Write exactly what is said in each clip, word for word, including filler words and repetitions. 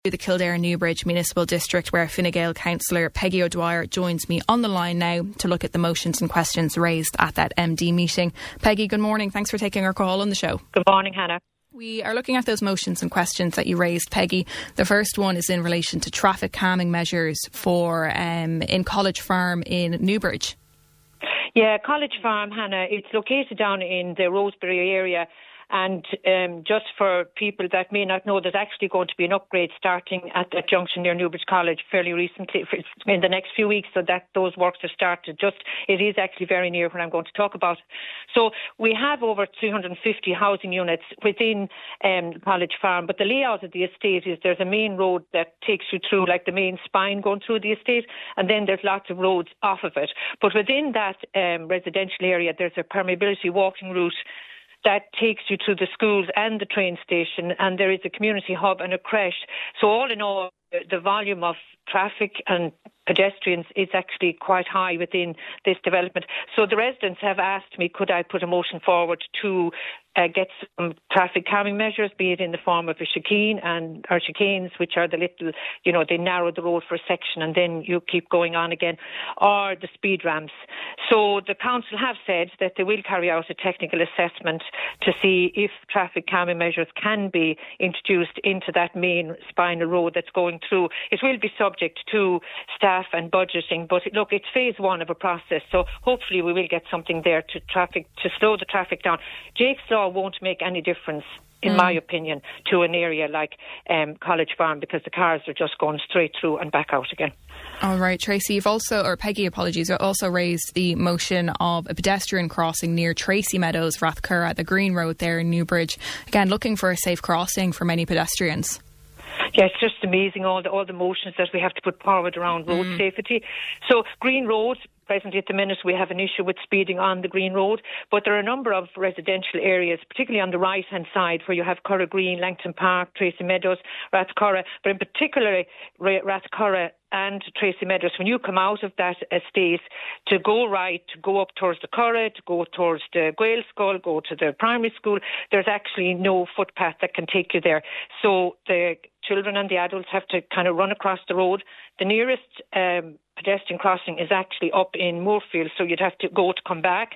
The Kildare Newbridge Municipal District, where Fine Gael councillor Peggy O'Dwyer joins me on the line now to look at the motions and questions raised at that M D meeting. Peggy, good morning. Thanks for taking our call on the show. Good morning, Hannah. We are looking at those motions and questions that you raised, Peggy. The first one is in relation to traffic calming measures for um, in College Farm in Newbridge. Yeah, College Farm, Hannah, it's located down in the Rosebery area. And um, just for people that may not know, there's actually going to be an upgrade starting at that junction near Newbridge College fairly recently, in the next few weeks, so that those works are started. Just it is actually very near what I'm going to talk about. So we have over three hundred fifty housing units within um, College Farm, but the layout of the estate is there's a main road that takes you through, like the main spine going through the estate, and then there's lots of roads off of it. But within that um, residential area, there's a permeability walking route that takes you to the schools and the train station, and there is a community hub and a creche. So all in all, the volume of traffic and pedestrians is actually quite high within this development. So the residents have asked me, could I put a motion forward to uh, get some traffic calming measures, be it in the form of a chicane and or chicanes, which are the little, you know, they narrow the road for a section and then you keep going on again, or the speed ramps. So the council have said that they will carry out a technical assessment to see if traffic calming measures can be introduced into that main spinal road that's going through. It will be subject to staff and budgeting, but look, it's phase one of a process, so hopefully we will get something there to traffic to slow the traffic down. Jake's Law won't make any difference, in mm. my opinion, to an area like um, College Farm, because the cars are just going straight through and back out again. All right, Tracy, you've also, or Peggy, apologies, you've also raised the motion of a pedestrian crossing near Tracy Meadows, Rathcurra, the Green Road there in Newbridge. Again, looking for a safe crossing for many pedestrians. Yeah, it's just amazing, all the all the motions that we have to put forward around road mm. safety. So Green Road, presently at the minute we have an issue with speeding on the Green Road, but there are a number of residential areas, particularly on the right hand side, where you have Curra Green, Langton Park, Tracy Meadows, Rathcurra, but in particular Rathcurra and Tracy Meadows. When you come out of that estate, to go right, to go up towards the Curra, to go towards the Gael School, go to the primary school, there's actually no footpath that can take you there. So the children and the adults have to kind of run across the road. The nearest um, pedestrian crossing is actually up in Moorfield, so you'd have to go to come back.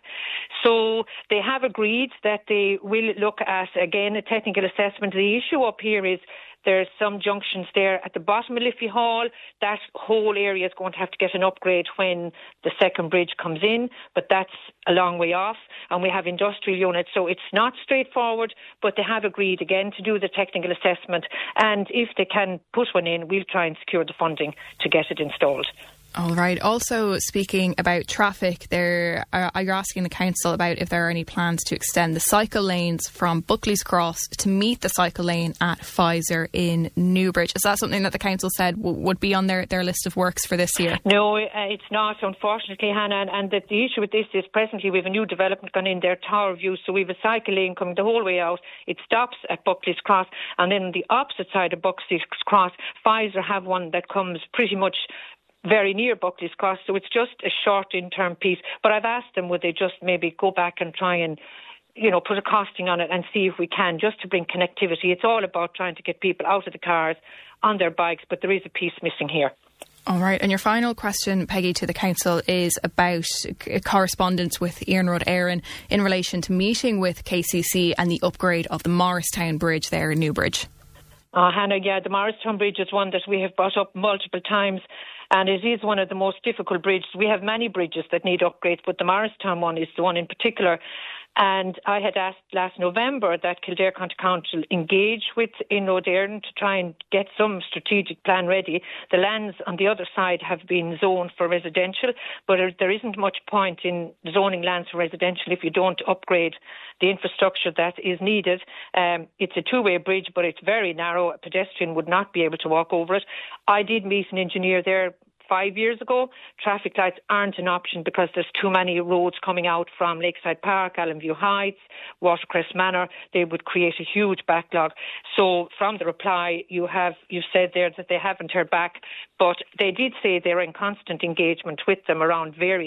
So they have agreed that they will look at, again, a technical assessment. The issue up here is there's some junctions there at the bottom of Liffey Hall. That whole area is going to have to get an upgrade when the second bridge comes in, but that's a long way off. And we have industrial units, so it's not straightforward, but they have agreed again to do the technical assessment. And if they can put one in, we'll try and secure the funding to get it installed. All right. Also, speaking about traffic, there are, you're asking the council about if there are any plans to extend the cycle lanes from Buckley's Cross to meet the cycle lane at Pfizer in Newbridge. Is that something that the council said w- would be on their, their list of works for this year? No, uh, it's not, unfortunately, Hannah. And, and the, the issue with this is presently we have a new development gone in there, Tower View, so we have a cycle lane coming the whole way out. It stops at Buckley's Cross, and then on the opposite side of Buckley's Cross, Pfizer have one that comes pretty much very near Buckley's Cross, so it's just a short in-term piece. But I've asked them, would they just maybe go back and try and, you know, put a costing on it and see if we can, just to bring connectivity. It's all about trying to get people out of the cars, on their bikes, but there is a piece missing here. All right, and your final question, Peggy, to the council is about correspondence with Ian Rudd Éireann in relation to meeting with K C C and the upgrade of the Morristown Bridge there in Newbridge. Uh, Hannah, yeah, the Morristown Bridge is one that we have brought up multiple times, and it is one of the most difficult bridges. We have many bridges that need upgrades, but the Morristown one is the one in particular. And I had asked last November that Kildare County Council engage with Ian Rudd Éireann to try and get some strategic plan ready. The lands on the other side have been zoned for residential, but there isn't much point in zoning lands for residential if you don't upgrade the infrastructure that is needed. Um, it's a two-way bridge, but it's very narrow. A pedestrian would not be able to walk over it. I did meet an engineer there five years ago. Traffic lights aren't an option because there's too many roads coming out from Lakeside Park, Allenview Heights, Watercress Manor. They would create a huge backlog. So from the reply, you have you said there that they haven't heard back, but they did say they're in constant engagement with them around various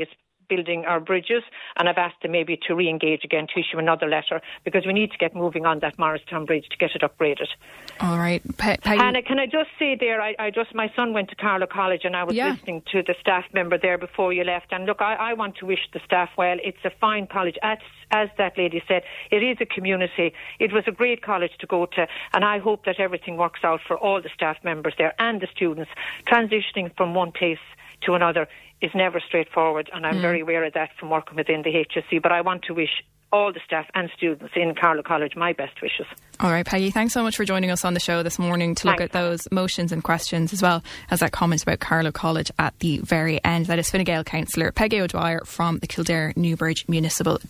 building our bridges, and I've asked them maybe to re-engage again, to issue another letter, because we need to get moving on that Morristown Bridge to get it upgraded. All right. Pe- Pe- Hannah, can I just say there, I, I just, my son went to Carlow College, and I was yeah. listening to the staff member there before you left, and look, I, I want to wish the staff well. It's a fine college. As, as that lady said, it is a community. It was a great college to go to, and I hope that everything works out for all the staff members there and the students. Transitioning from one place to another is never straightforward, and I'm mm. very aware of that from working within the H S C, but I want to wish all the staff and students in Carlow College my best wishes. All right, Peggy, thanks so much for joining us on the show this morning to look thanks. at those motions and questions, as well as that comment about Carlow College at the very end. That is Fine Gael councillor Peggy O'Dwyer from the Kildare Newbridge Municipal